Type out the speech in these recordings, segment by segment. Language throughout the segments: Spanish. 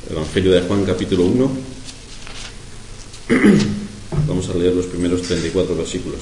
Evangelio de Juan, capítulo 1. Vamos a leer los primeros 34 versículos.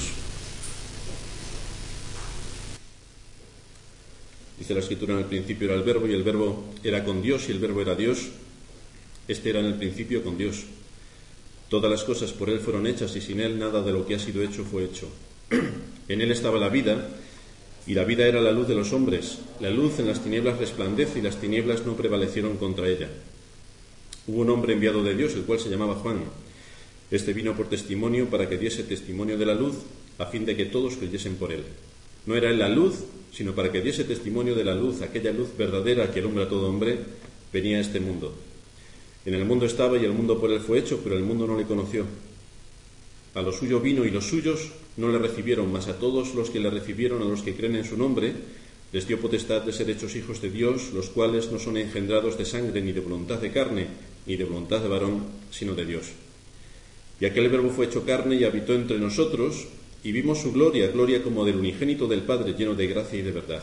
Dice la Escritura: en el principio era el Verbo, y el Verbo era con Dios, y el Verbo era Dios. Este era en el principio con Dios. Todas las cosas por Él fueron hechas, y sin Él nada de lo que ha sido hecho fue hecho. En Él estaba la vida, y la vida era la luz de los hombres. La luz en las tinieblas resplandece, y las tinieblas no prevalecieron contra ella. Hubo un hombre enviado de Dios, el cual se llamaba Juan. Este vino por testimonio, para que diese testimonio de la luz, a fin de que todos creyesen por él. No era él la luz, sino para que diese testimonio de la luz, aquella luz verdadera que alumbra a todo hombre, venía a este mundo. En el mundo estaba, y el mundo por él fue hecho, pero el mundo no le conoció. A lo suyo vino, y los suyos no le recibieron, mas a todos los que le recibieron, a los que creen en su nombre, les dio potestad de ser hechos hijos de Dios, los cuales no son engendrados de sangre, ni de voluntad de carne, ni de voluntad de varón, sino de Dios. Y aquel Verbo fue hecho carne y habitó entre nosotros, y vimos su gloria, gloria como del unigénito del Padre, lleno de gracia y de verdad.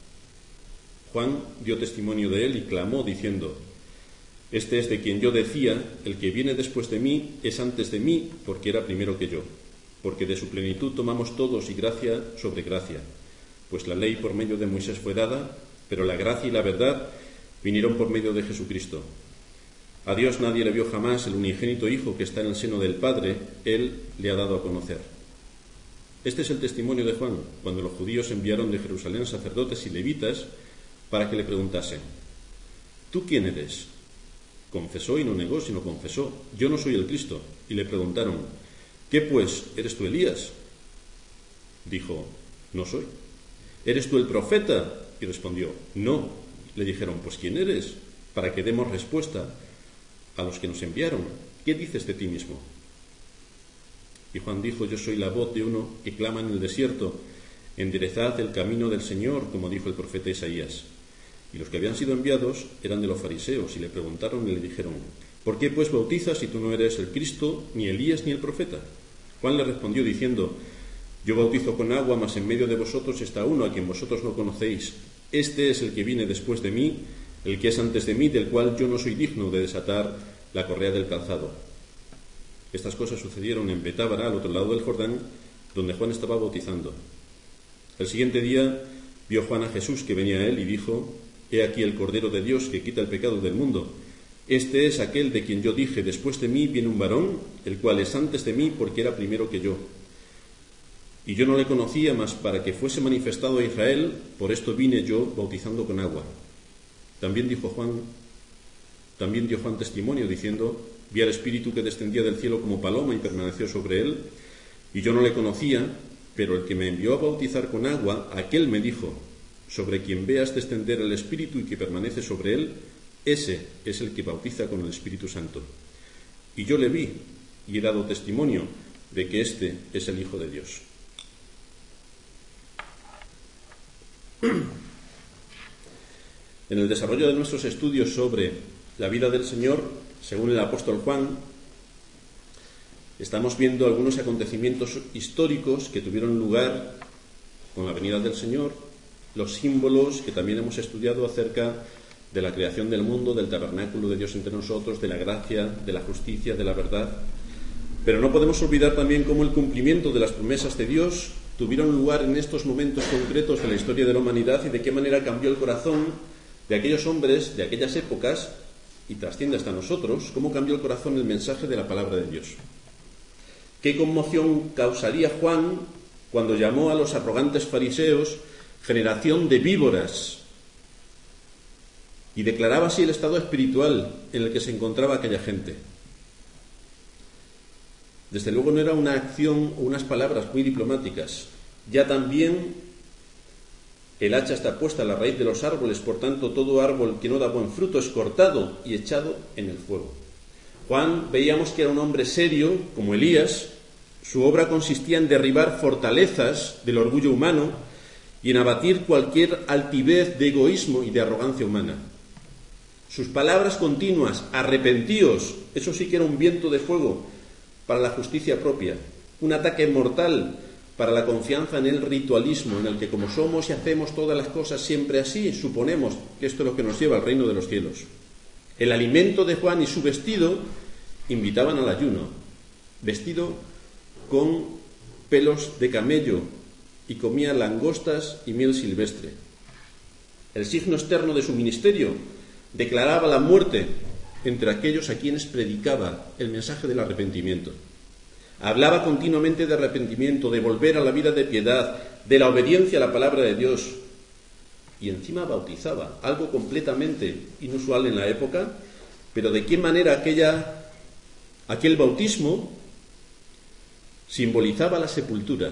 Juan dio testimonio de él y clamó, diciendo: este es de quien yo decía, el que viene después de mí es antes de mí, porque era primero que yo. Porque de su plenitud tomamos todos, y gracia sobre gracia. Pues la ley por medio de Moisés fue dada, pero la gracia y la verdad vinieron por medio de Jesucristo. A Dios nadie le vio jamás, el unigénito Hijo que está en el seno del Padre, Él le ha dado a conocer. Este es el testimonio de Juan, cuando los judíos enviaron de Jerusalén sacerdotes y levitas para que le preguntasen: ¿tú quién eres? Confesó y no negó, sino confesó: yo no soy el Cristo. Y le preguntaron: ¿qué pues? ¿Eres tú Elías? Dijo: no soy. ¿Eres tú el profeta? Y respondió: no. Le dijeron: pues ¿quién eres? Para que demos respuesta a los que nos enviaron. ¿Qué dices de ti mismo? Y Juan dijo: yo soy la voz de uno que clama en el desierto: enderezad el camino del Señor, como dijo el profeta Isaías. Y los que habían sido enviados eran de los fariseos, y le preguntaron y le dijeron: ¿por qué pues bautizas si tú no eres el Cristo, ni Elías, ni el profeta? Juan le respondió diciendo: yo bautizo con agua, mas en medio de vosotros está uno a quien vosotros no conocéis. Este es el que viene después de mí, el que es antes de mí, del cual yo no soy digno de desatar la correa del calzado. Estas cosas sucedieron en Betábara, al otro lado del Jordán, donde Juan estaba bautizando. El siguiente día vio Juan a Jesús que venía a él y dijo: he aquí el Cordero de Dios que quita el pecado del mundo. Este es aquel de quien yo dije: después de mí viene un varón, el cual es antes de mí, porque era primero que yo. Y yo no le conocía, mas para que fuese manifestado a Israel, por esto vine yo bautizando con agua. También dio Juan testimonio, diciendo: vi al Espíritu que descendía del cielo como paloma y permaneció sobre él, y yo no le conocía, pero el que me envió a bautizar con agua, aquel me dijo: sobre quien veas descender el Espíritu y que permanece sobre él, ese es el que bautiza con el Espíritu Santo. Y yo le vi, y he dado testimonio de que este es el Hijo de Dios. En el desarrollo de nuestros estudios sobre la vida del Señor, según el apóstol Juan, estamos viendo algunos acontecimientos históricos que tuvieron lugar con la venida del Señor, los símbolos que también hemos estudiado acerca de la creación del mundo, del tabernáculo de Dios entre nosotros, de la gracia, de la justicia, de la verdad. Pero no podemos olvidar también cómo el cumplimiento de las promesas de Dios tuvieron lugar en estos momentos concretos de la historia de la humanidad, y de qué manera cambió el corazón de aquellos hombres de aquellas épocas y trasciende hasta nosotros, cómo cambió el corazón el mensaje de la palabra de Dios. Qué conmoción causaría Juan cuando llamó a los arrogantes fariseos generación de víboras, y declaraba así el estado espiritual en el que se encontraba aquella gente. Desde luego no era una acción o unas palabras muy diplomáticas. Ya también el hacha está puesta a la raíz de los árboles, por tanto todo árbol que no da buen fruto es cortado y echado en el fuego. Juan veíamos que era un hombre serio, como Elías. Su obra consistía en derribar fortalezas del orgullo humano y en abatir cualquier altivez de egoísmo y de arrogancia humana. Sus palabras continuas: arrepentíos, eso sí que era un viento de fuego para la justicia propia, un ataque mortal para la confianza en el ritualismo, en el que como somos y hacemos todas las cosas siempre así, suponemos que esto es lo que nos lleva al reino de los cielos. El alimento de Juan y su vestido invitaban al ayuno, vestido con pelos de camello y comía langostas y miel silvestre. El signo externo de su ministerio declaraba la muerte entre aquellos a quienes predicaba el mensaje del arrepentimiento. Hablaba continuamente de arrepentimiento, de volver a la vida de piedad, de la obediencia a la palabra de Dios. Y encima bautizaba, algo completamente inusual en la época, pero de qué manera aquel bautismo simbolizaba la sepultura.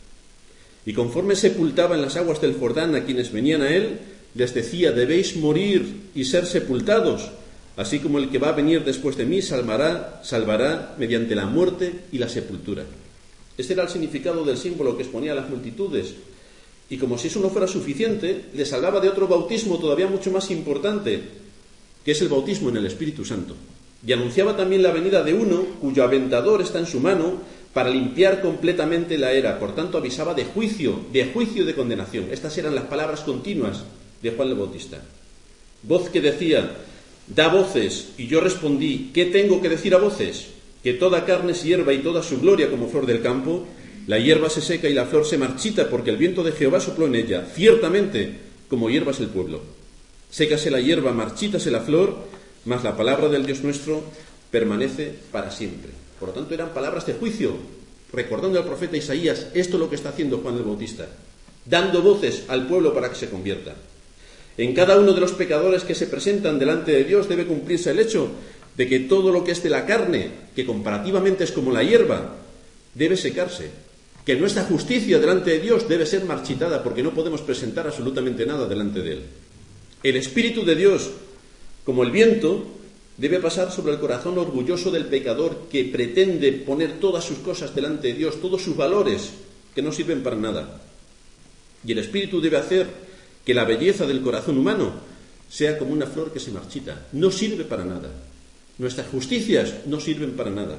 Y conforme sepultaba en las aguas del Jordán a quienes venían a él, les decía: debéis morir y ser sepultados, así como el que va a venir después de mí salvará mediante la muerte y la sepultura. Este era el significado del símbolo que exponía a las multitudes. Y como si eso no fuera suficiente, les hablaba de otro bautismo todavía mucho más importante, que es el bautismo en el Espíritu Santo. Y anunciaba también la venida de uno cuyo aventador está en su mano para limpiar completamente la era. Por tanto, avisaba de juicio y de condenación. Estas eran las palabras continuas de Juan el Bautista. Voz que decía: da voces. Y yo respondí: ¿qué tengo que decir a voces? Que toda carne es hierba y toda su gloria como flor del campo. La hierba se seca y la flor se marchita, porque el viento de Jehová sopló en ella. Ciertamente, como hierba es el pueblo. Sécase la hierba, marchítase la flor, mas la palabra del Dios nuestro permanece para siempre. Por lo tanto, eran palabras de juicio, recordando al profeta Isaías. Esto es lo que está haciendo Juan el Bautista, dando voces al pueblo para que se convierta. En cada uno de los pecadores que se presentan delante de Dios debe cumplirse el hecho de que todo lo que es de la carne, que comparativamente es como la hierba, debe secarse. Que nuestra justicia delante de Dios debe ser marchitada, porque no podemos presentar absolutamente nada delante de Él. El Espíritu de Dios, como el viento, debe pasar sobre el corazón orgulloso del pecador que pretende poner todas sus cosas delante de Dios, todos sus valores, que no sirven para nada. Y el Espíritu debe hacer que la belleza del corazón humano sea como una flor que se marchita. No sirve para nada. Nuestras justicias no sirven para nada.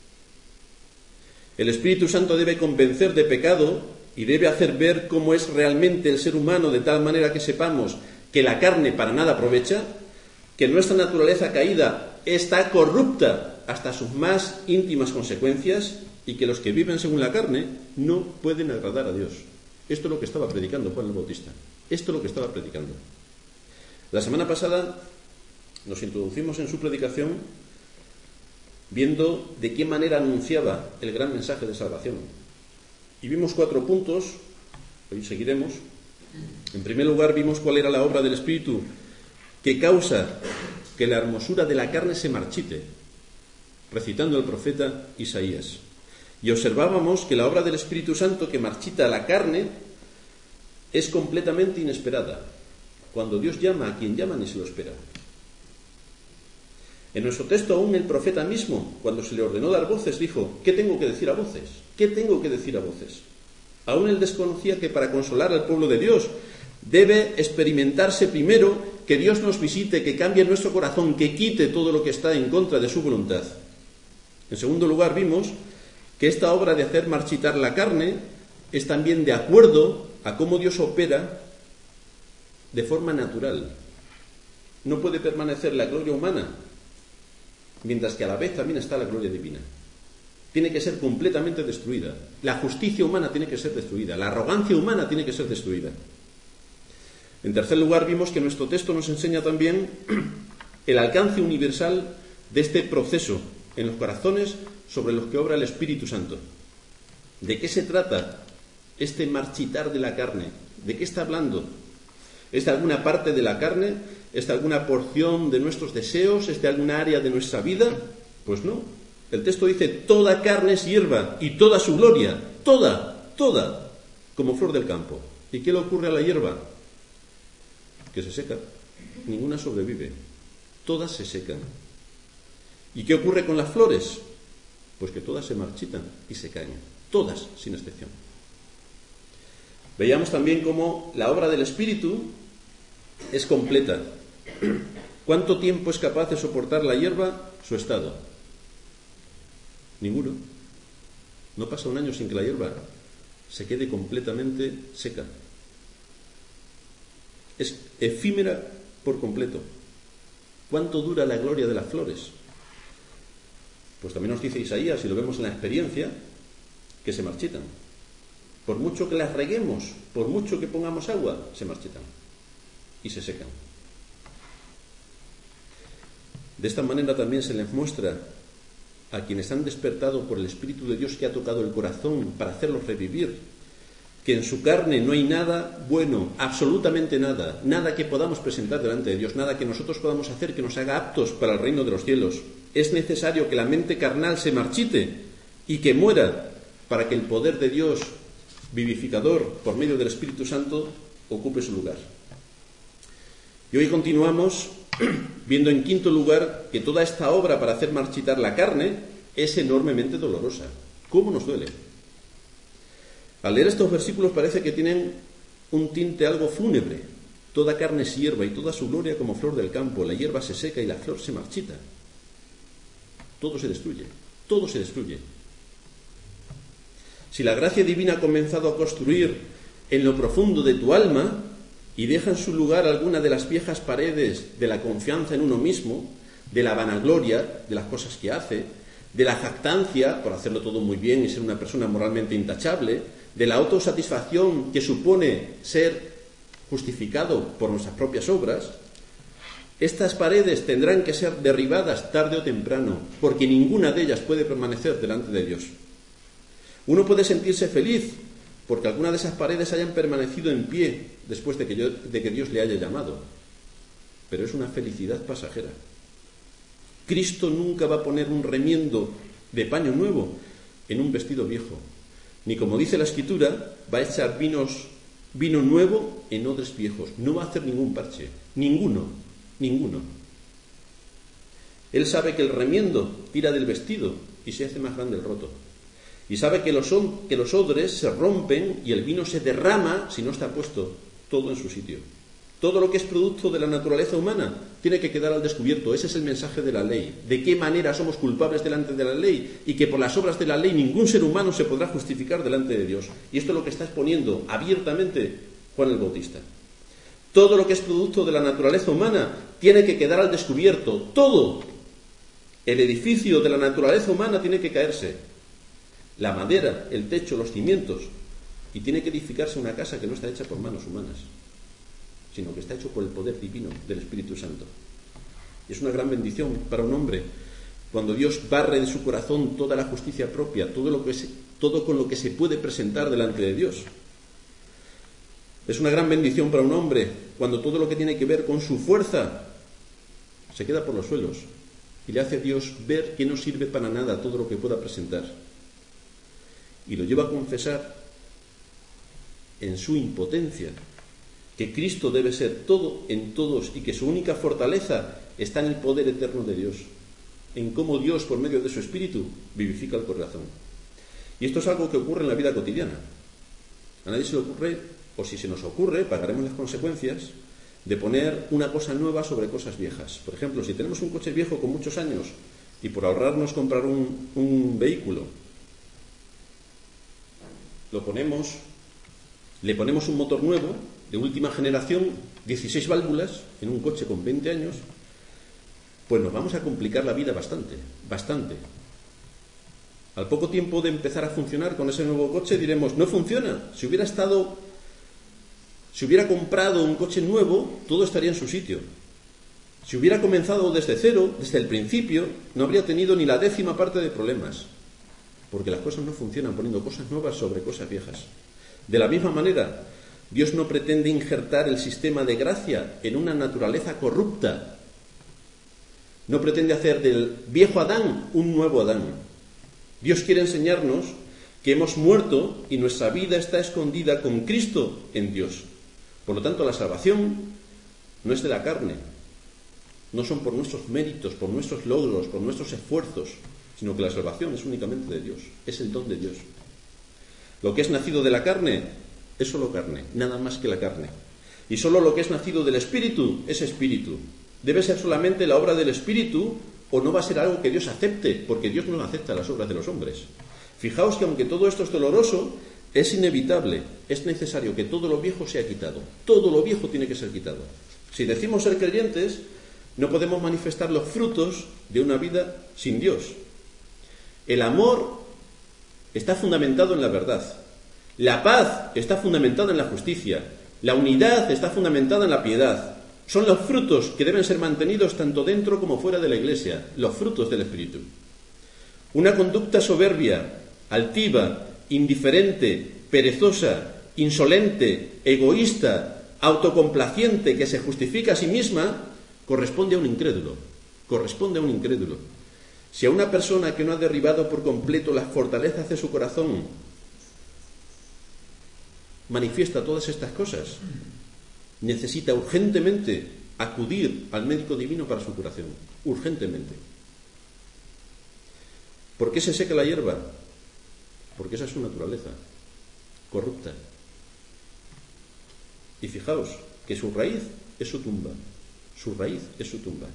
El Espíritu Santo debe convencer de pecado y debe hacer ver cómo es realmente el ser humano, de tal manera que sepamos que la carne para nada aprovecha, que nuestra naturaleza caída está corrupta hasta sus más íntimas consecuencias y que los que viven según la carne no pueden agradar a Dios. Esto es lo que estaba predicando Juan el Bautista. Esto es lo que estaba predicando. La semana pasada nos introducimos en su predicación viendo de qué manera anunciaba el gran mensaje de salvación. Y vimos 4 puntos, hoy seguiremos. En primer lugar, vimos cuál era la obra del Espíritu que causa que la hermosura de la carne se marchite, recitando el profeta Isaías. Y observábamos que la obra del Espíritu Santo que marchita la carne es completamente inesperada. Cuando Dios llama, a quien llama ni se lo espera. En nuestro texto aún el profeta mismo, cuando se le ordenó dar voces, dijo: ¿qué tengo que decir a voces? ¿Qué tengo que decir a voces? Aún él desconocía que para consolar al pueblo de Dios debe experimentarse primero que Dios nos visite, que cambie nuestro corazón, que quite todo lo que está en contra de su voluntad. En segundo lugar, vimos que esta obra de hacer marchitar la carne es también de acuerdo a cómo Dios opera de forma natural. No puede permanecer la gloria humana, mientras que a la vez también está la gloria divina. Tiene que ser completamente destruida. La justicia humana tiene que ser destruida. La arrogancia humana tiene que ser destruida. En tercer lugar, vimos que nuestro texto nos enseña también el alcance universal de este proceso en los corazones sobre los que obra el Espíritu Santo. ¿De qué se trata este marchitar de la carne? ¿De qué está hablando? ¿Es de alguna parte de la carne? ¿Es de alguna porción de nuestros deseos? ¿Es de alguna área de nuestra vida? Pues no. El texto dice: toda carne es hierba y toda su gloria, toda, como flor del campo. ¿Y qué le ocurre a la hierba? Que se seca. Ninguna sobrevive. Todas se secan. ¿Y qué ocurre con las flores? Pues que todas se marchitan y se caen. Todas, sin excepción. Veíamos también cómo la obra del Espíritu es completa. ¿Cuánto tiempo es capaz de soportar la hierba su estado? Ninguno. No pasa un año sin que la hierba se quede completamente seca. Es efímera por completo. ¿Cuánto dura la gloria de las flores? Pues también nos dice Isaías, y lo vemos en la experiencia, que se marchitan. Por mucho que las reguemos, por mucho que pongamos agua, se marchitan y se secan. De esta manera también se les muestra a quienes han despertado por el Espíritu de Dios que ha tocado el corazón para hacerlos revivir, que en su carne no hay nada bueno, absolutamente nada, nada que podamos presentar delante de Dios, nada que nosotros podamos hacer que nos haga aptos para el reino de los cielos. Es necesario que la mente carnal se marchite y que muera para que el poder de Dios vivificador por medio del Espíritu Santo ocupe su lugar. Y hoy continuamos viendo en quinto lugar que toda esta obra para hacer marchitar la carne es enormemente dolorosa. ¿Cómo nos duele? Al leer estos versículos parece que tienen un tinte algo fúnebre. Toda carne es hierba y toda su gloria como flor del campo. La hierba se seca y la flor se marchita. Todo se destruye. Todo se destruye. Si la gracia divina ha comenzado a construir en lo profundo de tu alma y deja en su lugar alguna de las viejas paredes de la confianza en uno mismo, de la vanagloria de las cosas que hace, de la jactancia por hacerlo todo muy bien y ser una persona moralmente intachable, de la autosatisfacción que supone ser justificado por nuestras propias obras, estas paredes tendrán que ser derribadas tarde o temprano, porque ninguna de ellas puede permanecer delante de Dios. Uno puede sentirse feliz porque alguna de esas paredes hayan permanecido en pie después de que Dios le haya llamado, pero es una felicidad pasajera. Cristo nunca va a poner un remiendo de paño nuevo en un vestido viejo, ni, como dice la Escritura, va a echar vino nuevo en odres viejos. No va a hacer ningún parche, ninguno. Él sabe que el remiendo tira del vestido y se hace más grande el roto. Y sabe que los odres se rompen y el vino se derrama si no está puesto todo en su sitio. Todo lo que es producto de la naturaleza humana tiene que quedar al descubierto. Ese es el mensaje de la ley. De qué manera somos culpables delante de la ley y que por las obras de la ley ningún ser humano se podrá justificar delante de Dios. Y esto es lo que está exponiendo abiertamente Juan el Bautista. Todo lo que es producto de la naturaleza humana tiene que quedar al descubierto. Todo. El edificio de la naturaleza humana tiene que caerse. La madera, el techo, los cimientos. Y tiene que edificarse una casa que no está hecha por manos humanas, sino que está hecho por el poder divino del Espíritu Santo. Y es una gran bendición para un hombre cuando Dios barre de su corazón toda la justicia propia, todo con lo que se puede presentar delante de Dios. Es una gran bendición para un hombre cuando todo lo que tiene que ver con su fuerza se queda por los suelos y le hace a Dios ver que no sirve para nada todo lo que pueda presentar. Y lo lleva a confesar en su impotencia que Cristo debe ser todo en todos y que su única fortaleza está en el poder eterno de Dios, en cómo Dios, por medio de su Espíritu, vivifica el corazón. Y esto es algo que ocurre en la vida cotidiana. A nadie se le ocurre, o si se nos ocurre, pagaremos las consecuencias de poner una cosa nueva sobre cosas viejas. Por ejemplo, si tenemos un coche viejo con muchos años y por ahorrarnos comprar un vehículo, le ponemos un motor nuevo, de última generación, 16 válvulas, en un coche con 20 años, pues nos vamos a complicar la vida bastante. Al poco tiempo de empezar a funcionar con ese nuevo coche diremos, no funciona. Si hubiera comprado un coche nuevo, todo estaría en su sitio. Si hubiera comenzado desde cero, desde el principio, no habría tenido ni la 10ª parte de problemas. Porque las cosas no funcionan poniendo cosas nuevas sobre cosas viejas. De la misma manera, Dios no pretende injertar el sistema de gracia en una naturaleza corrupta. No pretende hacer del viejo Adán un nuevo Adán. Dios quiere enseñarnos que hemos muerto y nuestra vida está escondida con Cristo en Dios. Por lo tanto, la salvación no es de la carne. No son por nuestros méritos, por nuestros logros, por nuestros esfuerzos, sino que la salvación es únicamente de Dios, es el don de Dios. Lo que es nacido de la carne es solo carne, nada más que la carne. Y solo lo que es nacido del Espíritu es Espíritu. Debe ser solamente la obra del Espíritu o no va a ser algo que Dios acepte, porque Dios no acepta las obras de los hombres. Fijaos que aunque todo esto es doloroso, es inevitable, es necesario que todo lo viejo sea quitado. Todo lo viejo tiene que ser quitado. Si decimos ser creyentes, No podemos manifestar los frutos de una vida sin Dios. El amor está fundamentado en la verdad. La paz está fundamentada en la justicia. La unidad está fundamentada en la piedad. Son los frutos que deben ser mantenidos tanto dentro como fuera de la Iglesia, los frutos del Espíritu. Una conducta soberbia, altiva, indiferente, perezosa, insolente, egoísta, autocomplaciente, que se justifica a sí misma, corresponde a un incrédulo. Si a una persona que no ha derribado por completo las fortalezas de su corazón manifiesta todas estas cosas, necesita urgentemente acudir al médico divino para su curación. Urgentemente. ¿Por qué se seca la hierba? Porque esa es su naturaleza, corrupta. Y fijaos que su raíz es su tumba. Su raíz es su tumba.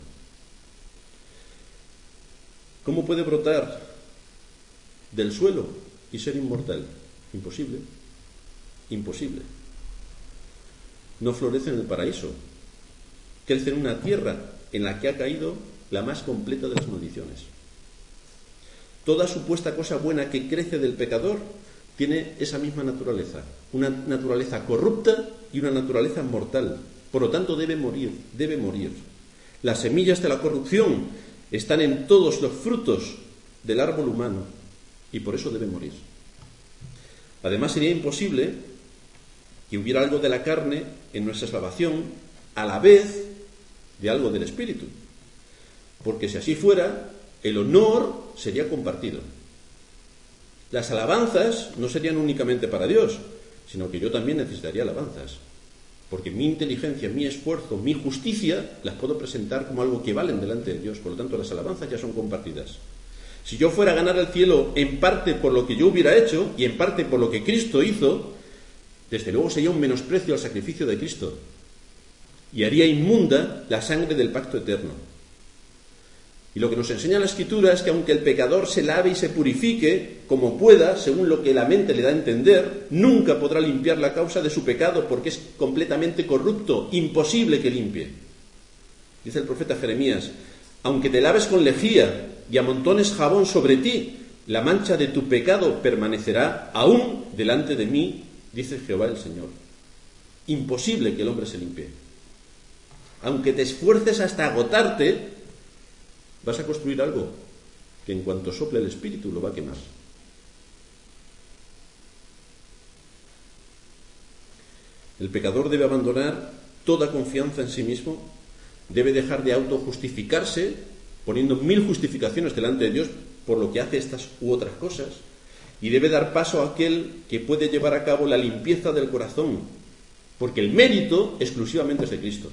¿Cómo puede brotar del suelo y ser inmortal? Imposible. Imposible. No florece en el paraíso. Crece en una tierra en la que ha caído la más completa de las maldiciones. Toda supuesta cosa buena que crece del pecador tiene esa misma naturaleza. Una naturaleza corrupta y una naturaleza mortal. Por lo tanto, debe morir. Las semillas de la corrupción están en todos los frutos del árbol humano y por eso debe morir. Además, sería imposible que hubiera algo de la carne en nuestra salvación a la vez de algo del Espíritu. Porque si así fuera, el honor sería compartido. Las alabanzas no serían únicamente para Dios, sino que yo también necesitaría alabanzas. Porque mi inteligencia, mi esfuerzo, mi justicia, las puedo presentar como algo que valen delante de Dios. Por lo tanto, las alabanzas ya son compartidas. Si yo fuera a ganar el cielo en parte por lo que yo hubiera hecho y en parte por lo que Cristo hizo, desde luego sería un menosprecio al sacrificio de Cristo y haría inmunda la sangre del pacto eterno. Y lo que nos enseña la Escritura es que aunque el pecador se lave y se purifique como pueda, según lo que la mente le da a entender, nunca podrá limpiar la causa de su pecado porque es completamente corrupto, imposible que limpie. Dice el profeta Jeremías: aunque te laves con lejía y amontones jabón sobre ti, la mancha de tu pecado permanecerá aún delante de mí, dice Jehová el Señor. Imposible que el hombre se limpie. Aunque te esfuerces hasta agotarte, vas a construir algo que en cuanto sople el Espíritu lo va a quemar. El pecador debe abandonar toda confianza en sí mismo, debe dejar de autojustificarse, poniendo 1000 justificaciones delante de Dios por lo que hace estas u otras cosas, y debe dar paso a aquel que puede llevar a cabo la limpieza del corazón, porque el mérito exclusivamente es de Cristo.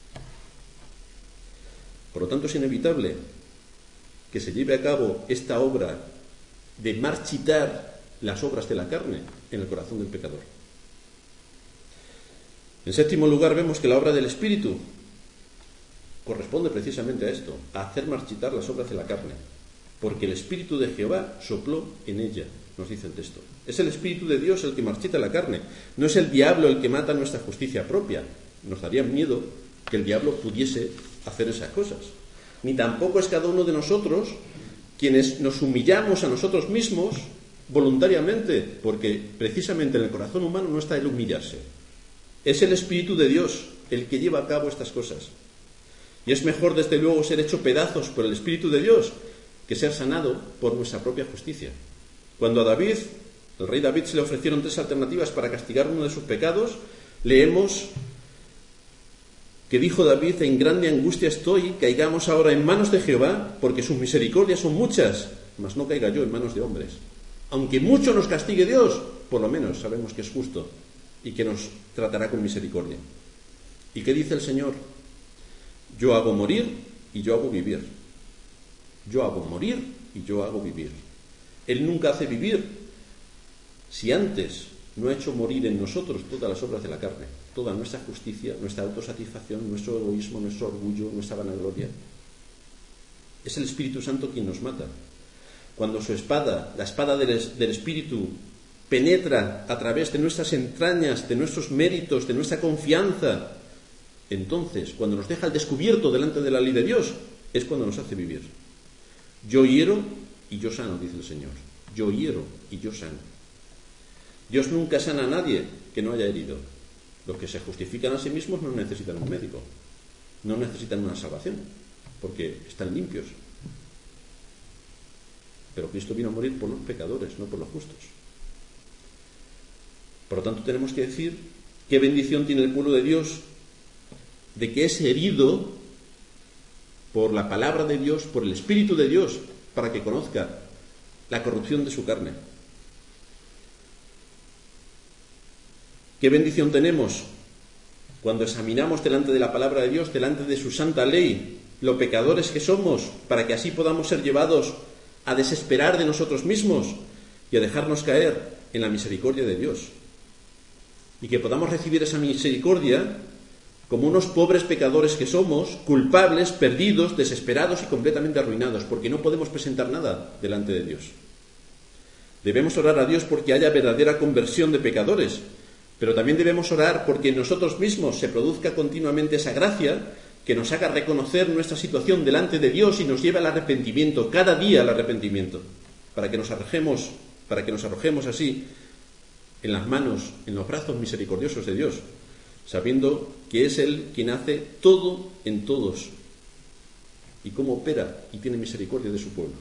Por lo tanto, es inevitable que se lleve a cabo esta obra de marchitar las obras de la carne en el corazón del pecador. En séptimo lugar, vemos que la obra del Espíritu corresponde precisamente a esto, a hacer marchitar las obras de la carne, porque el Espíritu de Jehová sopló en ella, nos dice el texto. Es el Espíritu de Dios el que marchita la carne, no es el diablo el que mata nuestra justicia propia. Nos daría miedo que el diablo pudiese hacer esas cosas. Ni tampoco es cada uno de nosotros quienes nos humillamos a nosotros mismos voluntariamente, porque precisamente en el corazón humano no está el humillarse. Es el Espíritu de Dios el que lleva a cabo estas cosas. Y es mejor, desde luego, ser hecho pedazos por el Espíritu de Dios que ser sanado por nuestra propia justicia. Cuando a David, el rey David, se le ofrecieron 3 alternativas para castigar uno de sus pecados, leemos que dijo David: en grande angustia estoy, caigamos ahora en manos de Jehová, porque sus misericordias son muchas, mas no caiga yo en manos de hombres. Aunque mucho nos castigue Dios, por lo menos sabemos que es justo y que nos tratará con misericordia. ¿Y qué dice el Señor? Yo hago morir y yo hago vivir. Yo hago morir y yo hago vivir. Él nunca hace vivir si antes no ha hecho morir en nosotros todas las obras de la carne, toda nuestra justicia, nuestra autosatisfacción, nuestro egoísmo, nuestro orgullo, nuestra vanagloria. Es el Espíritu Santo quien nos mata. Cuando su espada, la espada del Espíritu, penetra a través de nuestras entrañas, de nuestros méritos, de nuestra confianza, Entonces, cuando nos deja al descubierto delante de la ley de Dios, es cuando nos hace vivir. Yo hiero y yo sano, dice el Señor. Yo hiero y yo sano. Dios nunca sana a nadie que no haya herido. Los que se justifican a sí mismos no necesitan un médico, no necesitan una salvación, porque están limpios. Pero Cristo vino a morir por los pecadores, no por los justos. Por lo tanto, tenemos que decir qué bendición tiene el pueblo de Dios de que es herido por la palabra de Dios, por el Espíritu de Dios, para que conozca la corrupción de su carne. ¿Qué bendición tenemos cuando examinamos delante de la palabra de Dios, delante de su santa ley, lo pecadores que somos, para que así podamos ser llevados a desesperar de nosotros mismos y a dejarnos caer en la misericordia de Dios? Y que podamos recibir esa misericordia como unos pobres pecadores que somos, culpables, perdidos, desesperados y completamente arruinados, porque no podemos presentar nada delante de Dios. Debemos orar a Dios porque haya verdadera conversión de pecadores, pero también debemos orar porque en nosotros mismos se produzca continuamente esa gracia que nos haga reconocer nuestra situación delante de Dios y nos lleve al arrepentimiento, cada día al arrepentimiento, para que nos arrojemos así en las manos, en los brazos misericordiosos de Dios, sabiendo que es Él quien hace todo en todos y cómo opera y tiene misericordia de su pueblo.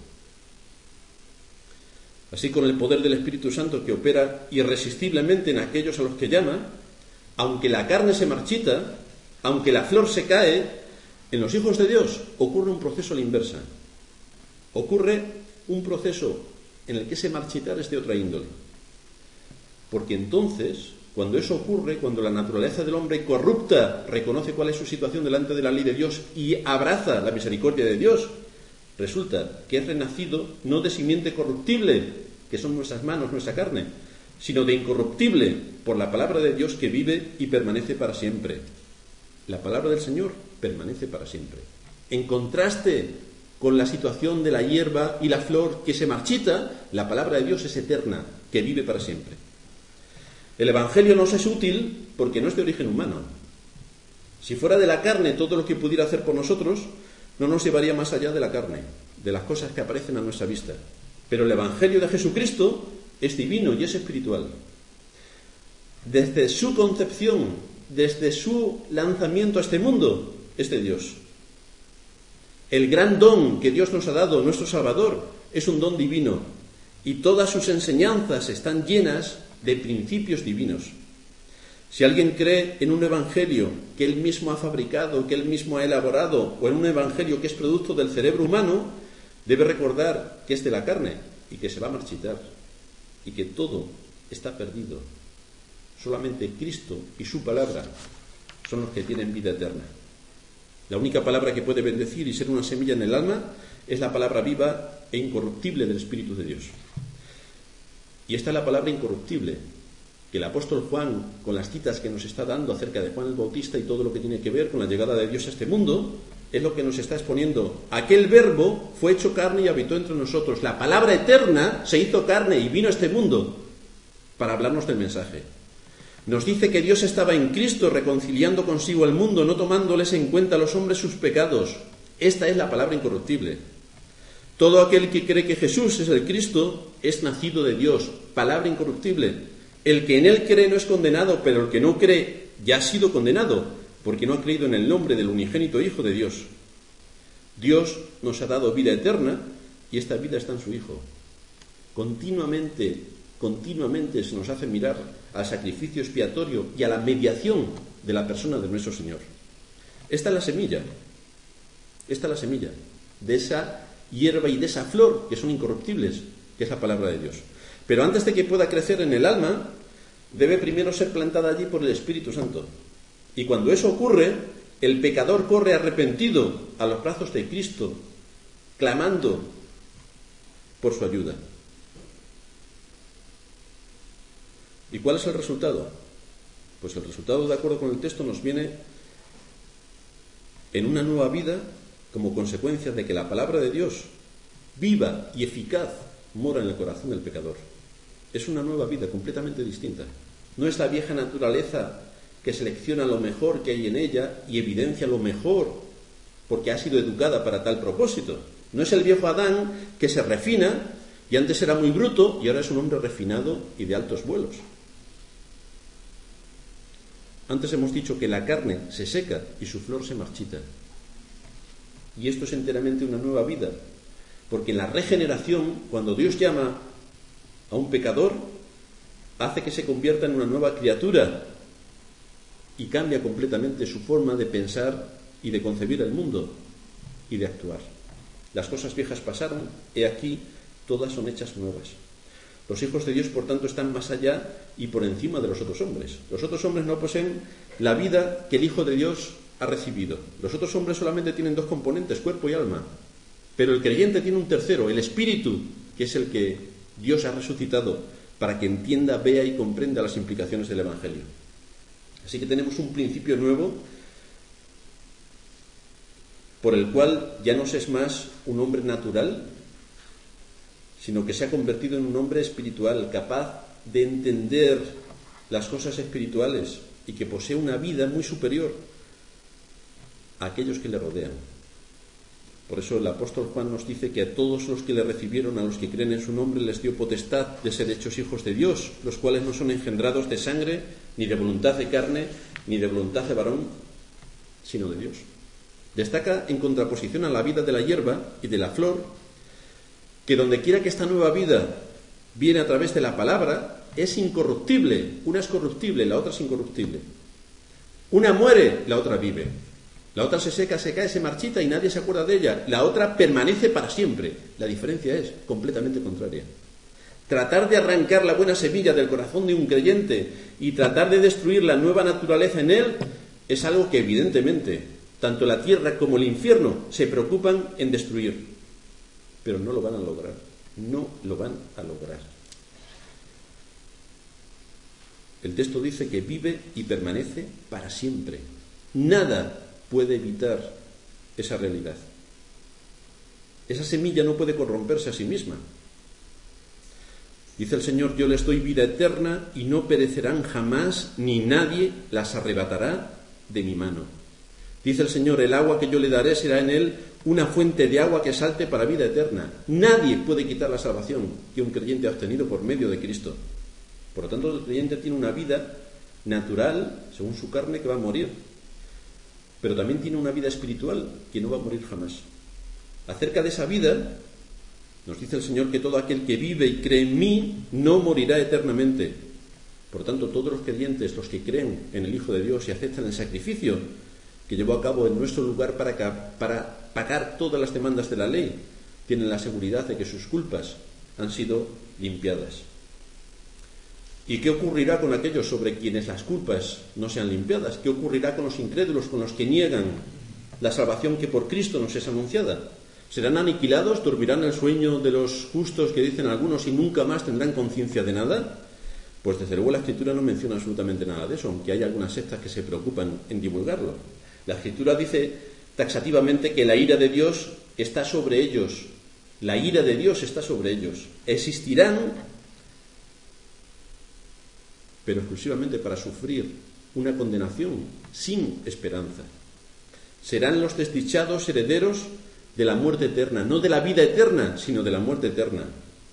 Así, con el poder del Espíritu Santo que opera irresistiblemente en aquellos a los que llama, aunque la carne se marchita, aunque la flor se cae, en los hijos de Dios ocurre un proceso a la inversa. Ocurre un proceso en el que ese marchitar es de otra índole. Porque entonces, cuando eso ocurre, cuando la naturaleza del hombre corrupta reconoce cuál es su situación delante de la ley de Dios y abraza la misericordia de Dios, resulta que es renacido no de simiente corruptible, que son nuestras manos, nuestra carne, sino de incorruptible, por la palabra de Dios que vive y permanece para siempre. La palabra del Señor permanece para siempre. En contraste con la situación de la hierba y la flor que se marchita, la palabra de Dios es eterna, que vive para siempre. El Evangelio nos es útil porque no es de origen humano. Si fuera de la carne todo lo que pudiera hacer por nosotros, no nos llevaría más allá de la carne, de las cosas que aparecen a nuestra vista. Pero el Evangelio de Jesucristo es divino y es espiritual. Desde su concepción, desde su lanzamiento a este mundo, es de Dios. El gran don que Dios nos ha dado, nuestro Salvador, es un don divino, y todas sus enseñanzas están llenas de principios divinos. Si alguien cree en un evangelio que él mismo ha fabricado, que él mismo ha elaborado, o en un evangelio que es producto del cerebro humano, debe recordar que es de la carne y que se va a marchitar y que todo está perdido. Solamente Cristo y su palabra son los que tienen vida eterna. La única palabra que puede bendecir y ser una semilla en el alma es la palabra viva e incorruptible del Espíritu de Dios. Y esta es la palabra incorruptible, que el apóstol Juan, con las citas que nos está dando acerca de Juan el Bautista y todo lo que tiene que ver con la llegada de Dios a este mundo, es lo que nos está exponiendo. Aquel verbo fue hecho carne y habitó entre nosotros. La palabra eterna se hizo carne y vino a este mundo para hablarnos del mensaje. Nos dice que Dios estaba en Cristo reconciliando consigo al mundo, no tomándoles en cuenta a los hombres sus pecados. Esta es la palabra incorruptible. Todo aquel que cree que Jesús es el Cristo es nacido de Dios, palabra incorruptible. El que en él cree no es condenado, pero el que no cree ya ha sido condenado, porque no ha creído en el nombre del unigénito Hijo de Dios. Dios nos ha dado vida eterna y esta vida está en su Hijo. Continuamente se nos hace mirar al sacrificio expiatorio y a la mediación de la persona de nuestro Señor. Esta es la semilla de esa hierba y de esa flor que son incorruptibles, que es la palabra de Dios. Pero antes de que pueda crecer en el alma, debe primero ser plantada allí por el Espíritu Santo. Y cuando eso ocurre, el pecador corre arrepentido a los brazos de Cristo, clamando por su ayuda. ¿Y cuál es el resultado? Pues el resultado, de acuerdo con el texto, nos viene en una nueva vida como consecuencia de que la palabra de Dios, viva y eficaz, mora en el corazón del pecador. Es una nueva vida completamente distinta. No es la vieja naturaleza que selecciona lo mejor que hay en ella y evidencia lo mejor porque ha sido educada para tal propósito. No es el viejo Adán que se refina y antes era muy bruto y ahora es un hombre refinado y de altos vuelos. Antes hemos dicho que la carne se seca y su flor se marchita. Y esto es enteramente una nueva vida, porque en la regeneración, cuando Dios llama a un pecador, hace que se convierta en una nueva criatura y cambia completamente su forma de pensar y de concebir el mundo y de actuar. Las cosas viejas pasaron, he aquí, todas son hechas nuevas. Los hijos de Dios, por tanto, están más allá y por encima de los otros hombres. Los otros hombres no poseen la vida que el Hijo de Dios ha recibido. Los otros hombres solamente tienen dos componentes, cuerpo y alma. Pero el creyente tiene un tercero, el espíritu, que es el que Dios ha resucitado para que entienda, vea y comprenda las implicaciones del Evangelio. Así que tenemos un principio nuevo por el cual ya no se es más un hombre natural, sino que se ha convertido en un hombre espiritual, capaz de entender las cosas espirituales y que posee una vida muy superior a aquellos que le rodean. Por eso el apóstol Juan nos dice que a todos los que le recibieron, a los que creen en su nombre, les dio potestad de ser hechos hijos de Dios, los cuales no son engendrados de sangre, ni de voluntad de carne, ni de voluntad de varón, sino de Dios. Destaca en contraposición a la vida de la hierba y de la flor, que donde quiera que esta nueva vida viene a través de la palabra, es incorruptible. Una es corruptible, la otra es incorruptible. Una muere, la otra vive. La otra se seca, se cae, se marchita y nadie se acuerda de ella. La otra permanece para siempre. La diferencia es completamente contraria. Tratar de arrancar la buena semilla del corazón de un creyente y tratar de destruir la nueva naturaleza en él es algo que evidentemente tanto la tierra como el infierno se preocupan en destruir. Pero no lo van a lograr. No lo van a lograr. El texto dice que vive y permanece para siempre. Nada puede evitar esa realidad. Esa semilla no puede corromperse a sí misma. Dice el Señor: yo les doy vida eterna y no perecerán jamás, ni nadie las arrebatará de mi mano. Dice el Señor: el agua que yo le daré será en él una fuente de agua que salte para vida eterna. Nadie puede quitar la salvación que un creyente ha obtenido por medio de Cristo. Por lo tanto, el creyente tiene una vida natural, según su carne, que va a morir. Pero también tiene una vida espiritual que no va a morir jamás. Acerca de esa vida, nos dice el Señor que todo aquel que vive y cree en mí no morirá eternamente. Por lo tanto, todos los creyentes, los que creen en el Hijo de Dios y aceptan el sacrificio que llevó a cabo en nuestro lugar para pagar todas las demandas de la ley, tienen la seguridad de que sus culpas han sido limpiadas. ¿Y qué ocurrirá con aquellos sobre quienes las culpas no sean limpiadas? ¿Qué ocurrirá con los incrédulos, con los que niegan la salvación que por Cristo nos es anunciada? ¿Serán aniquilados? ¿Dormirán el sueño de los justos, que dicen algunos, y nunca más tendrán conciencia de nada? Pues desde luego la Escritura no menciona absolutamente nada de eso, aunque hay algunas sectas que se preocupan en divulgarlo. La Escritura dice taxativamente que la ira de Dios está sobre ellos. La ira de Dios está sobre ellos. Existirán, pero exclusivamente para sufrir una condenación sin esperanza. Serán los desdichados herederos de la muerte eterna, no de la vida eterna, sino de la muerte eterna.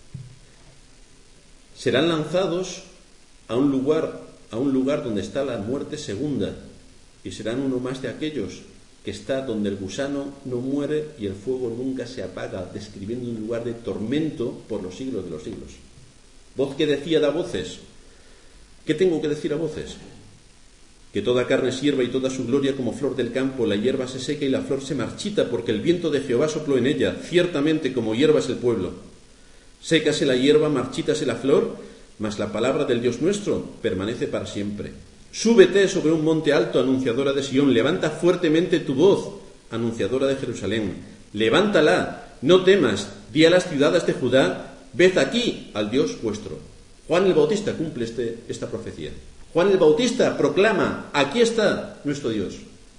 Serán lanzados a un lugar donde está la muerte segunda, y serán uno más de aquellos que está donde el gusano no muere y el fuego nunca se apaga, describiendo un lugar de tormento por los siglos de los siglos. Voz que decía da voces. ¿Qué tengo que decir a voces? Que toda carne es hierba y toda su gloria como flor del campo. La hierba se seca y la flor se marchita, porque el viento de Jehová sopló en ella. Ciertamente como hierba es el pueblo. Sécase la hierba, marchítase la flor, mas la palabra del Dios nuestro permanece para siempre. Súbete sobre un monte alto, anunciadora de Sión. Levanta fuertemente tu voz, anunciadora de Jerusalén. Levántala, no temas. Di a las ciudades de Judá: ved aquí al Dios vuestro. Juan el Bautista cumple esta profecía. Juan el Bautista proclama: aquí está nuestro Dios.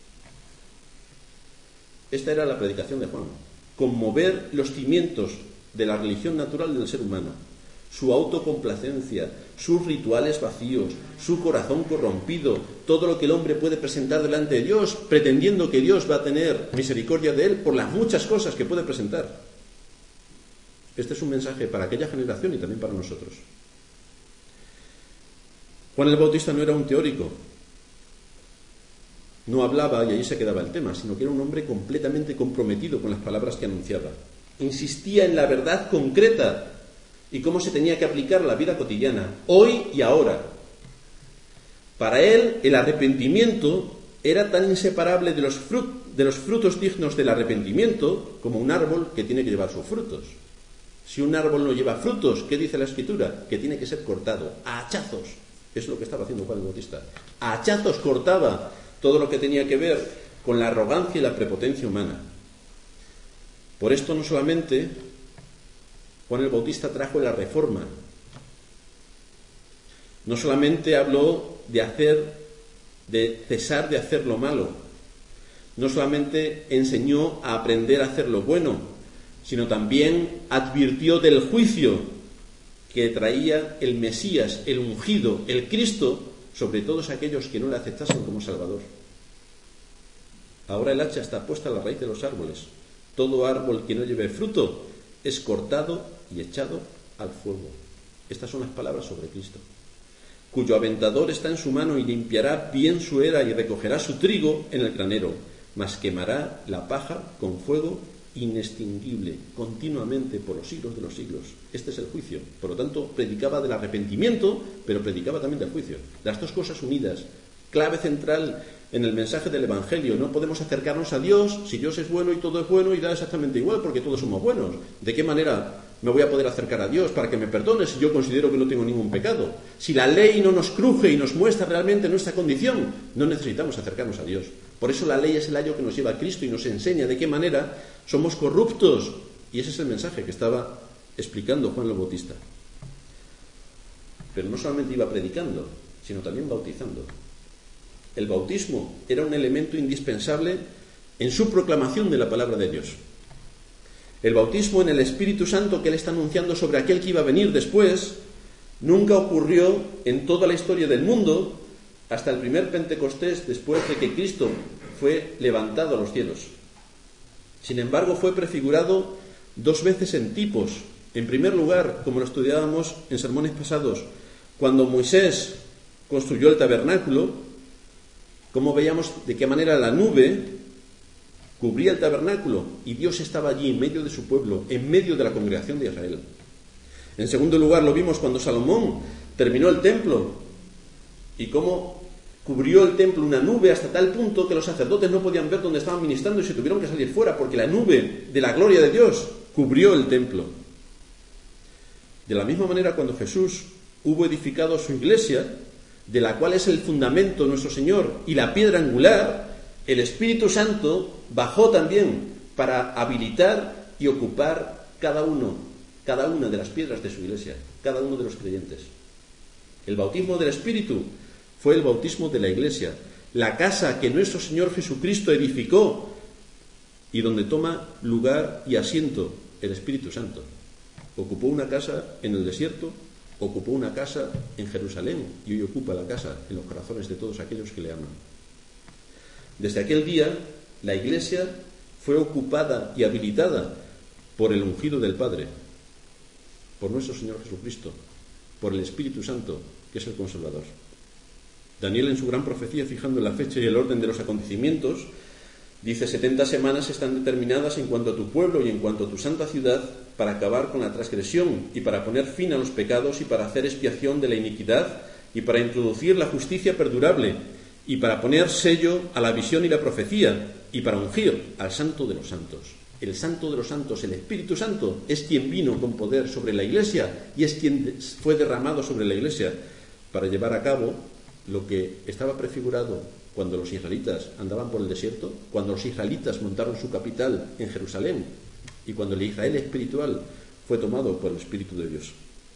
Esta era la predicación de Juan: conmover los cimientos de la religión natural del ser humano, su autocomplacencia, sus rituales vacíos, su corazón corrompido, todo lo que el hombre puede presentar delante de Dios, pretendiendo que Dios va a tener misericordia de él por las muchas cosas que puede presentar. Este es un mensaje para aquella generación y también para nosotros. Juan el Bautista no era un teórico, no hablaba y ahí se quedaba el tema, sino que era un hombre completamente comprometido con las palabras que anunciaba. Insistía en la verdad concreta y cómo se tenía que aplicar a la vida cotidiana, hoy y ahora. Para él, el arrepentimiento era tan inseparable de los frutos dignos del arrepentimiento como un árbol que tiene que llevar sus frutos. Si un árbol no lleva frutos, ¿qué dice la Escritura? Que tiene que ser cortado, a hachazos. Eso es lo que estaba haciendo Juan el Bautista. A hachazos cortaba todo lo que tenía que ver con la arrogancia y la prepotencia humana. Por esto no solamente Juan el Bautista trajo la reforma, no solamente habló de cesar de hacer lo malo, no solamente enseñó a aprender a hacer lo bueno, sino también advirtió del juicio que traía el Mesías, el ungido, el Cristo, sobre todos aquellos que no le aceptasen como Salvador. Ahora el hacha está puesta a la raíz de los árboles. Todo árbol que no lleve fruto es cortado y echado al fuego. Estas son las palabras sobre Cristo, cuyo aventador está en su mano y limpiará bien su era y recogerá su trigo en el granero, mas quemará la paja con fuego inextinguible, continuamente por los siglos de los siglos. Este es el juicio. Por lo tanto, predicaba del arrepentimiento, pero predicaba también del juicio. Las dos cosas unidas. Clave central en el mensaje del Evangelio. No podemos acercarnos a Dios si Dios es bueno y todo es bueno y da exactamente igual porque todos somos buenos. ¿De qué manera me voy a poder acercar a Dios para que me perdone si yo considero que no tengo ningún pecado? Si la ley no nos cruje y nos muestra realmente nuestra condición, no necesitamos acercarnos a Dios. Por eso la ley es el ayo que nos lleva a Cristo y nos enseña de qué manera somos corruptos. Y ese es el mensaje que estaba explicando Juan el Bautista. Pero no solamente iba predicando, sino también bautizando. El bautismo era un elemento indispensable en su proclamación de la palabra de Dios. El bautismo en el Espíritu Santo que él está anunciando sobre aquel que iba a venir después nunca ocurrió en toda la historia del mundo hasta el primer Pentecostés, después de que Cristo fue levantado a los cielos. Sin embargo, fue prefigurado dos veces en tipos. En primer lugar, como lo estudiábamos en sermones pasados, cuando Moisés construyó el tabernáculo, como veíamos de qué manera la nube cubría el tabernáculo y Dios estaba allí en medio de su pueblo, en medio de la congregación de Israel. En segundo lugar, lo vimos cuando Salomón terminó el templo y cómo cubrió el templo una nube hasta tal punto que los sacerdotes no podían ver dónde estaban ministrando y se tuvieron que salir fuera porque la nube de la gloria de Dios cubrió el templo. De la misma manera, cuando Jesús hubo edificado su iglesia, de la cual es el fundamento nuestro Señor y la piedra angular, el Espíritu Santo bajó también para habilitar y ocupar cada una de las piedras de su iglesia, cada uno de los creyentes. El bautismo del Espíritu fue el bautismo de la iglesia, la casa que nuestro Señor Jesucristo edificó y donde toma lugar y asiento el Espíritu Santo. Ocupó una casa en el desierto, ocupó una casa en Jerusalén y hoy ocupa la casa en los corazones de todos aquellos que le aman. Desde aquel día, la iglesia fue ocupada y habilitada por el ungido del Padre, por nuestro Señor Jesucristo, por el Espíritu Santo, que es el Consolador. Daniel, en su gran profecía, fijando la fecha y el orden de los acontecimientos, dice: 70 semanas están determinadas en cuanto a tu pueblo y en cuanto a tu santa ciudad, para acabar con la transgresión y para poner fin a los pecados y para hacer expiación de la iniquidad y para introducir la justicia perdurable y para poner sello a la visión y la profecía y para ungir al Santo de los Santos. El Santo de los Santos, el Espíritu Santo, es quien vino con poder sobre la iglesia y es quien fue derramado sobre la iglesia para llevar a cabo lo que estaba prefigurado cuando los israelitas andaban por el desierto, cuando los israelitas montaron su capital en Jerusalén y cuando el Israel espiritual fue tomado por el Espíritu de Dios.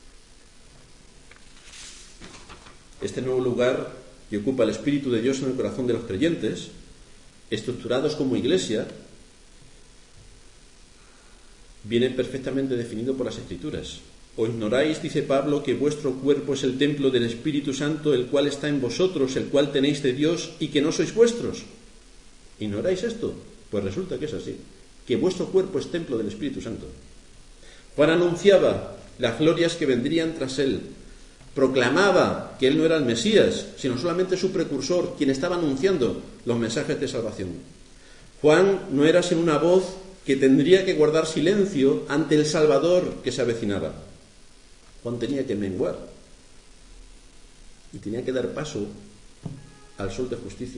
Este nuevo lugar que ocupa el Espíritu de Dios en el corazón de los creyentes, estructurados como iglesia, viene perfectamente definido por las Escrituras. ¿O ignoráis, dice Pablo, que vuestro cuerpo es el templo del Espíritu Santo, el cual está en vosotros, el cual tenéis de Dios, y que no sois vuestros? ¿Ignoráis esto? Pues resulta que es así, que vuestro cuerpo es templo del Espíritu Santo. Juan anunciaba las glorias que vendrían tras él. Proclamaba que él no era el Mesías, sino solamente su precursor, quien estaba anunciando los mensajes de salvación. Juan no era sino una voz que tendría que guardar silencio ante el Salvador que se avecinaba. Juan tenía que menguar y tenía que dar paso al sol de justicia.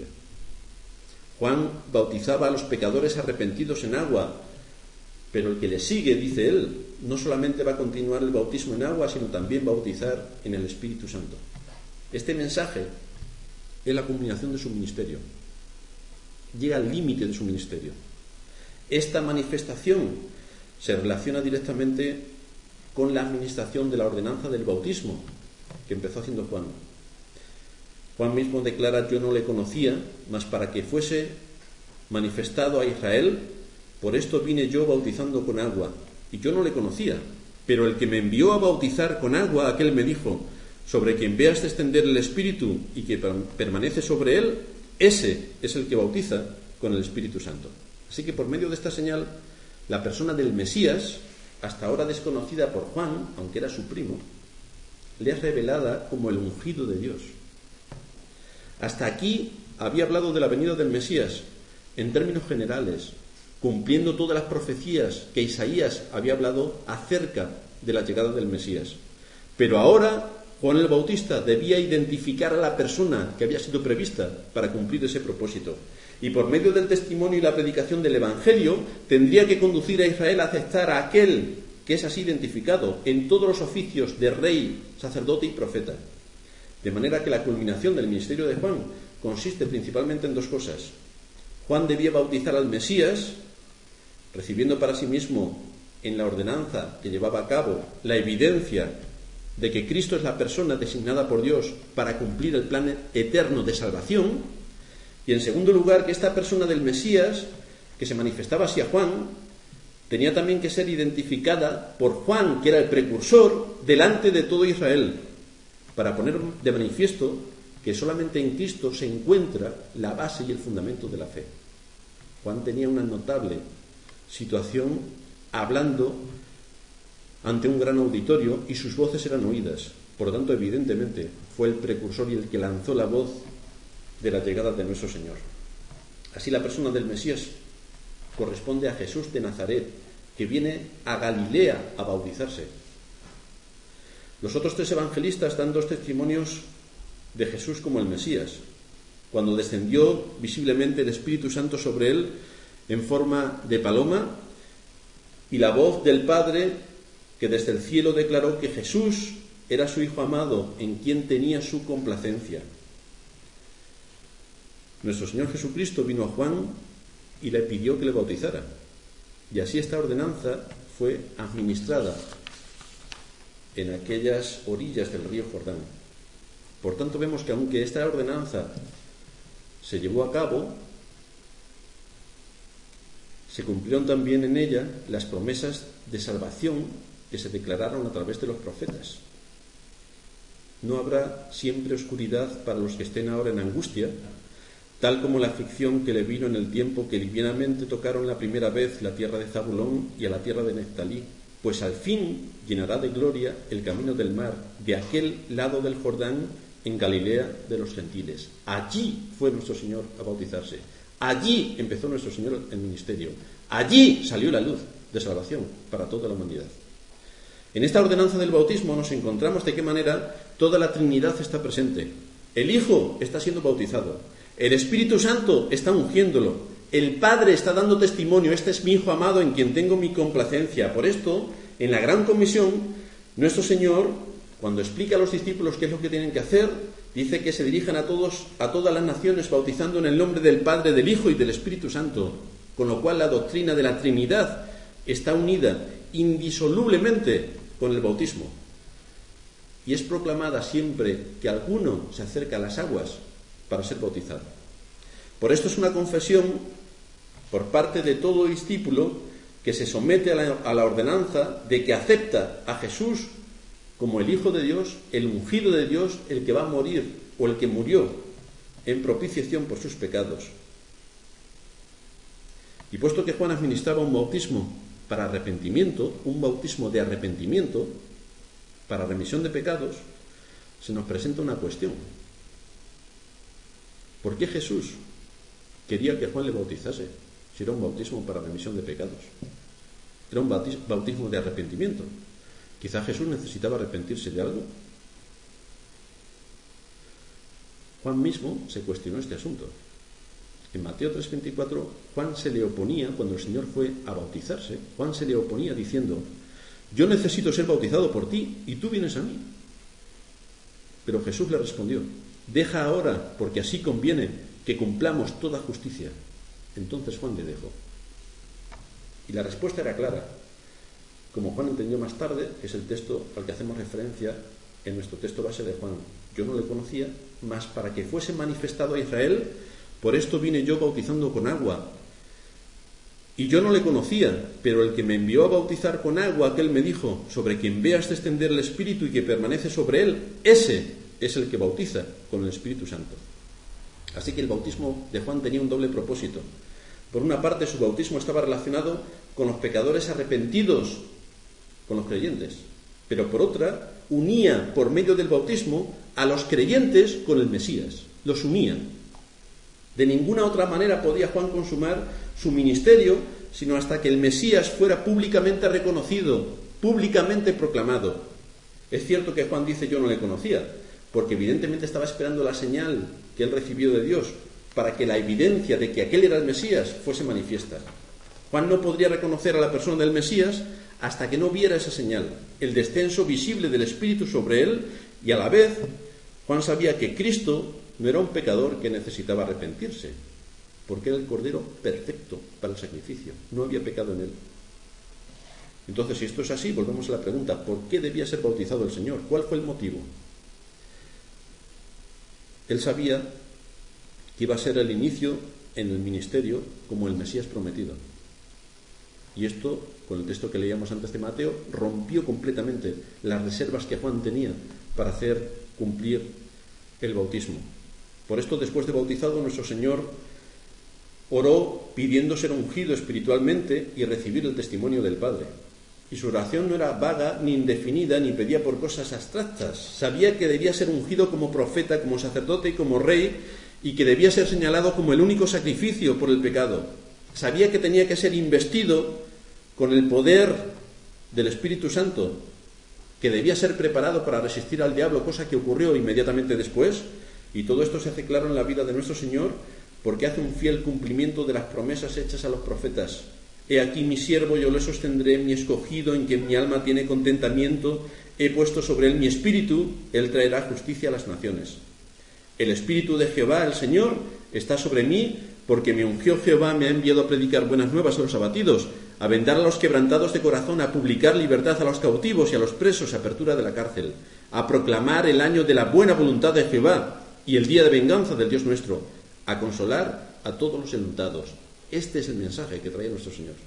Juan bautizaba a los pecadores arrepentidos en agua, pero el que le sigue, dice él, no solamente va a continuar el bautismo en agua, sino también bautizar en el Espíritu Santo. Este mensaje es la culminación de su ministerio. Llega al límite de su ministerio. Esta manifestación se relaciona directamente con la administración de la ordenanza del bautismo que empezó haciendo Juan. Juan mismo declara: yo no le conocía, mas para que fuese manifestado a Israel, por esto vine yo bautizando con agua. Y yo no le conocía, pero el que me envió a bautizar con agua, aquel me dijo: sobre quien veas descender el Espíritu y que permanece sobre él, ese es el que bautiza con el Espíritu Santo. Así que por medio de esta señal, la persona del Mesías, hasta ahora desconocida por Juan, aunque era su primo, le es revelada como el ungido de Dios. Hasta aquí había hablado de la venida del Mesías en términos generales, cumpliendo todas las profecías que Isaías había hablado acerca de la llegada del Mesías. Pero ahora Juan el Bautista debía identificar a la persona que había sido prevista para cumplir ese propósito. Y por medio del testimonio y la predicación del Evangelio tendría que conducir a Israel a aceptar a aquel que es así identificado en todos los oficios de rey, sacerdote y profeta. De manera que la culminación del ministerio de Juan consiste principalmente en dos cosas. Juan debía bautizar al Mesías, recibiendo para sí mismo en la ordenanza que llevaba a cabo la evidencia de que Cristo es la persona designada por Dios para cumplir el plan eterno de salvación. Y en segundo lugar, que esta persona del Mesías, que se manifestaba así a Juan, tenía también que ser identificada por Juan, que era el precursor, delante de todo Israel, para poner de manifiesto que solamente en Cristo se encuentra la base y el fundamento de la fe. Juan tenía una notable situación hablando ante un gran auditorio y sus voces eran oídas. Por lo tanto, evidentemente, fue el precursor y el que lanzó la voz de la llegada de nuestro Señor. Así la persona del Mesías corresponde a Jesús de Nazaret, que viene a Galilea a bautizarse. Los otros tres evangelistas dan dos testimonios de Jesús como el Mesías, cuando descendió visiblemente el Espíritu Santo sobre él en forma de paloma, y la voz del Padre que desde el cielo declaró que Jesús era su Hijo amado, en quien tenía su complacencia. Nuestro Señor Jesucristo vino a Juan y le pidió que le bautizara. Y así esta ordenanza fue administrada en aquellas orillas del río Jordán. Por tanto, vemos que aunque esta ordenanza se llevó a cabo, se cumplieron también en ella las promesas de salvación que se declararon a través de los profetas. No habrá siempre oscuridad para los que estén ahora en angustia, tal como la aflicción que le vino en el tiempo que livianamente tocaron la primera vez la tierra de Zabulón y a la tierra de Neftalí, pues al fin llenará de gloria el camino del mar, de aquel lado del Jordán, en Galilea de los gentiles. Allí fue nuestro Señor a bautizarse. Allí empezó nuestro Señor el ministerio. Allí salió la luz de salvación para toda la humanidad. En esta ordenanza del bautismo nos encontramos de qué manera toda la Trinidad está presente. El Hijo está siendo bautizado. El Espíritu Santo está ungiéndolo. El Padre está dando testimonio: este es mi Hijo amado en quien tengo mi complacencia. Por esto, en la Gran Comisión, nuestro Señor, cuando explica a los discípulos qué es lo que tienen que hacer, dice que se dirijan a todas las naciones, bautizando en el nombre del Padre, del Hijo y del Espíritu Santo. Con lo cual la doctrina de la Trinidad está unida indisolublemente con el bautismo. Y es proclamada siempre que alguno se acerca a las aguas para ser bautizado. Por esto es una confesión por parte de todo discípulo que se somete a la ordenanza de que acepta a Jesús como el Hijo de Dios, el ungido de Dios, el que va a morir o el que murió en propiciación por sus pecados. Y puesto que Juan administraba un bautismo para arrepentimiento, un bautismo de arrepentimiento, para remisión de pecados, se nos presenta una cuestión. ¿Por qué Jesús quería que Juan le bautizase si era un bautismo para remisión de pecados? Era un bautismo de arrepentimiento. Quizá Jesús necesitaba arrepentirse de algo. Juan mismo se cuestionó este asunto. En Mateo 3:24, Juan se le oponía, cuando el Señor fue a bautizarse, Juan se le oponía diciendo: yo necesito ser bautizado por ti y tú vienes a mí. Pero Jesús le respondió: deja ahora, porque así conviene que cumplamos toda justicia. Entonces Juan le dejó. Y la respuesta era clara. Como Juan entendió más tarde, que es el texto al que hacemos referencia en nuestro texto base de Juan. Yo no le conocía, mas para que fuese manifestado a Israel, por esto vine yo bautizando con agua. Y yo no le conocía, pero el que me envió a bautizar con agua, aquel me dijo: sobre quien veas descender el Espíritu y que permanece sobre él, ese es el que bautiza con el Espíritu Santo. Así que el bautismo de Juan tenía un doble propósito. Por una parte, su bautismo estaba relacionado con los pecadores arrepentidos, con los creyentes. Pero por otra, unía por medio del bautismo a los creyentes con el Mesías. Los unía. De ninguna otra manera podía Juan consumar su ministerio, sino hasta que el Mesías fuera públicamente reconocido, públicamente proclamado. Es cierto que Juan dice: yo no le conocía, porque evidentemente estaba esperando la señal que él recibió de Dios, para que la evidencia de que aquel era el Mesías fuese manifiesta. Juan no podría reconocer a la persona del Mesías hasta que no viera esa señal, el descenso visible del Espíritu sobre él, y a la vez Juan sabía que Cristo no era un pecador que necesitaba arrepentirse, porque era el Cordero perfecto para el sacrificio, no había pecado en él. Entonces, si esto es así, volvemos a la pregunta: ¿por qué debía ser bautizado el Señor? ¿Cuál fue el motivo? Él sabía que iba a ser el inicio en el ministerio como el Mesías prometido. Y esto, con el texto que leíamos antes de Mateo, rompió completamente las reservas que Juan tenía para hacer cumplir el bautismo. Por esto, después de bautizado, nuestro Señor oró pidiendo ser ungido espiritualmente y recibir el testimonio del Padre. Y su oración no era vaga ni indefinida, ni pedía por cosas abstractas. Sabía que debía ser ungido como profeta, como sacerdote y como rey, y que debía ser señalado como el único sacrificio por el pecado. Sabía que tenía que ser investido con el poder del Espíritu Santo, que debía ser preparado para resistir al diablo, cosa que ocurrió inmediatamente después. Y todo esto se hace claro en la vida de nuestro Señor, porque hace un fiel cumplimiento de las promesas hechas a los profetas. He aquí mi siervo, yo le sostendré, mi escogido, en quien mi alma tiene contentamiento. He puesto sobre él mi espíritu, él traerá justicia a las naciones. El espíritu de Jehová, el Señor, está sobre mí, porque me ungió Jehová, me ha enviado a predicar buenas nuevas a los abatidos, a vendar a los quebrantados de corazón, a publicar libertad a los cautivos y a los presos, apertura de la cárcel, a proclamar el año de la buena voluntad de Jehová y el día de venganza del Dios nuestro, a consolar a todos los enlutados. Este es el mensaje que trae nuestro Señor.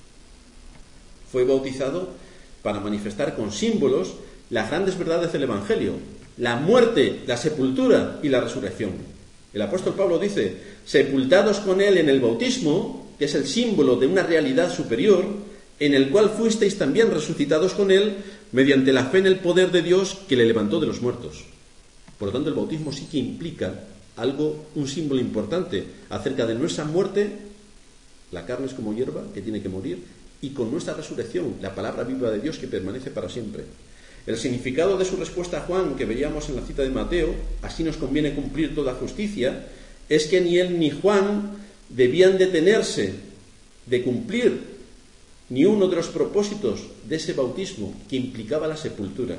Fue bautizado para manifestar con símbolos las grandes verdades del Evangelio: la muerte, la sepultura y la resurrección. El apóstol Pablo dice: sepultados con él en el bautismo, que es el símbolo de una realidad superior, en el cual fuisteis también resucitados con él mediante la fe en el poder de Dios que le levantó de los muertos. Por lo tanto, el bautismo sí que implica algo, un símbolo importante acerca de nuestra muerte. La carne es como hierba que tiene que morir, y con nuestra resurrección, la palabra viva de Dios que permanece para siempre. El significado de su respuesta a Juan, que veíamos en la cita de Mateo: así nos conviene cumplir toda justicia, es que ni él ni Juan debían detenerse de cumplir ni uno de los propósitos de ese bautismo, que implicaba la sepultura.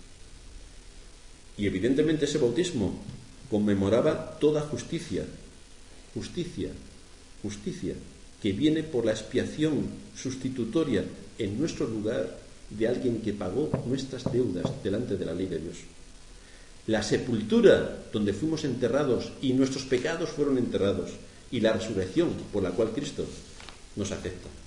Y evidentemente ese bautismo conmemoraba toda justicia, justicia, justicia, que viene por la expiación sustitutoria en nuestro lugar de alguien que pagó nuestras deudas delante de la ley de Dios. La sepultura, donde fuimos enterrados y nuestros pecados fueron enterrados, y la resurrección por la cual Cristo nos acepta.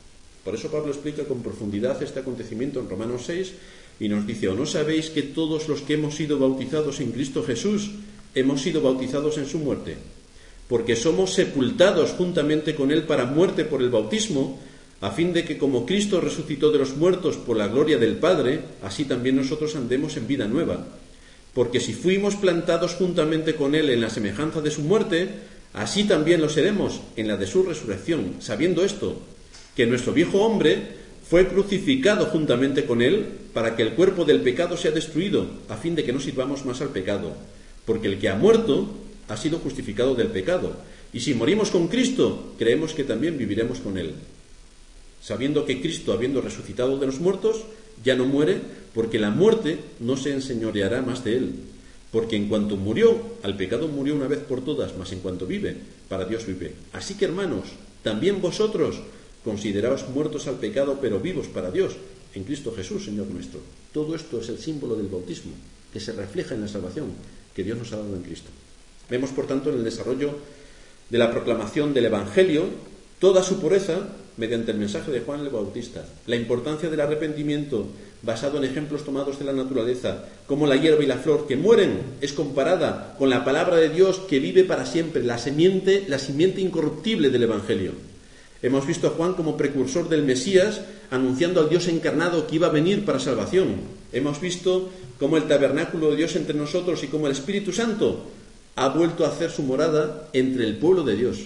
Por eso Pablo explica con profundidad este acontecimiento en Romanos 6 y nos dice: ¿o no sabéis que todos los que hemos sido bautizados en Cristo Jesús hemos sido bautizados en su muerte? Porque somos sepultados juntamente con él para muerte por el bautismo, a fin de que como Cristo resucitó de los muertos por la gloria del Padre, así también nosotros andemos en vida nueva. Porque si fuimos plantados juntamente con él en la semejanza de su muerte, así también lo seremos en la de su resurrección, sabiendo esto, que nuestro viejo hombre fue crucificado juntamente con él para que el cuerpo del pecado sea destruido, a fin de que no sirvamos más al pecado. Porque el que ha muerto ha sido justificado del pecado. Y si morimos con Cristo, creemos que también viviremos con él. Sabiendo que Cristo, habiendo resucitado de los muertos, ya no muere, porque la muerte no se enseñoreará más de él. Porque en cuanto murió, al pecado murió una vez por todas, mas en cuanto vive, para Dios vive. Así que, hermanos, también vosotros consideraos muertos al pecado, pero vivos para Dios, en Cristo Jesús, Señor nuestro. Todo esto es el símbolo del bautismo, que se refleja en la salvación que Dios nos ha dado en Cristo. Vemos, por tanto, en el desarrollo de la proclamación del Evangelio toda su pureza mediante el mensaje de Juan el Bautista, la importancia del arrepentimiento basado en ejemplos tomados de la naturaleza, como la hierba y la flor que mueren es comparada con la palabra de Dios que vive para siempre, la simiente incorruptible del Evangelio. Hemos visto a Juan como precursor del Mesías, anunciando al Dios encarnado que iba a venir para salvación. Hemos visto cómo el tabernáculo de Dios entre nosotros y cómo el Espíritu Santo ha vuelto a hacer su morada entre el pueblo de Dios.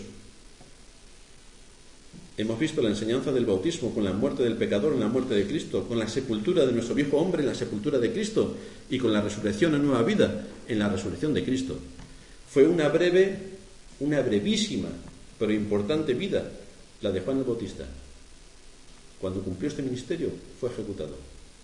Hemos visto la enseñanza del bautismo con la muerte del pecador en la muerte de Cristo, con la sepultura de nuestro viejo hombre en la sepultura de Cristo y con la resurrección en nueva vida en la resurrección de Cristo. Fue una brevísima, pero importante vida la de Juan el Bautista. Cuando cumplió este ministerio fue ejecutado.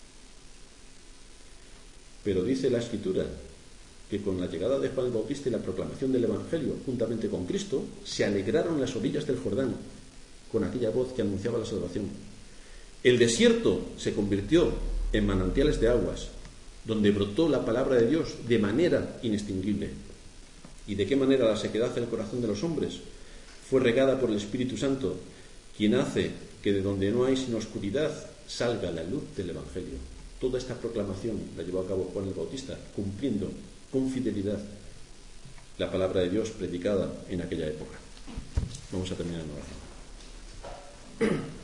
Pero dice la Escritura que con la llegada de Juan el Bautista y la proclamación del Evangelio juntamente con Cristo, se alegraron las orillas del Jordán con aquella voz que anunciaba la salvación. El desierto se convirtió en manantiales de aguas, donde brotó la palabra de Dios de manera inextinguible. ¿Y de qué manera la sequedad del corazón de los hombres fue regada por el Espíritu Santo, quien hace que de donde no hay sino oscuridad salga la luz del Evangelio? Toda esta proclamación la llevó a cabo Juan el Bautista, cumpliendo con fidelidad la palabra de Dios predicada en aquella época. Vamos a terminar en oración.